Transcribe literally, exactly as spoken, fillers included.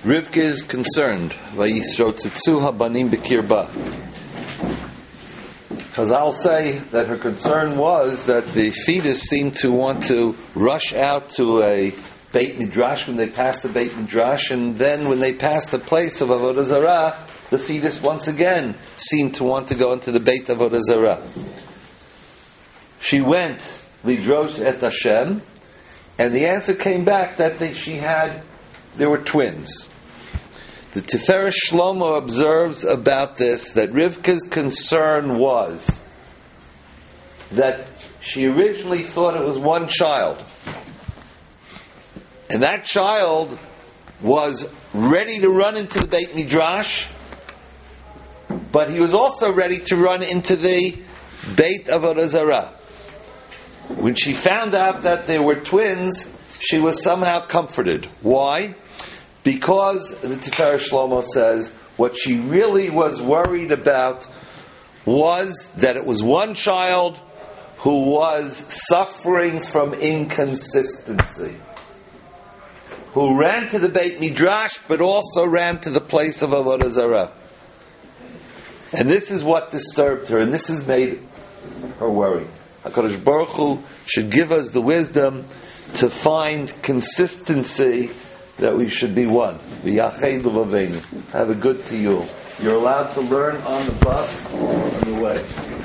Rivka is concerned. Vayisrotzitzu habanim b'kirba. Chazal say that her concern was that the fetus seemed to want to rush out to a Beit Midrash when they passed the Beit Midrash, and then when they passed the place of Avodah Zarah, the fetus once again seemed to want to go into the Beit Avodah Zarah. She went lidrosh et Hashem, and the answer came back that they, she had, there were twins. The Tiferes Shlomo observes about this that Rivka's concern was that she originally thought it was one child. And that child was ready to run into the Beit Midrash, but he was also ready to run into the Beit Avodah Zarah. When she found out that they were twins, she was somehow comforted. Why? Because the Tiferes Shlomo says what she really was worried about was that it was one child who was suffering from inconsistency, who ran to the Beit Midrash but also ran to the place of Avodah Zarah. And this is what disturbed her, and this has made her worry. HaKadosh Baruch Hu should give us the wisdom to find consistency, that we should be one. Have a good tiyul. You're allowed to learn on the bus on the way.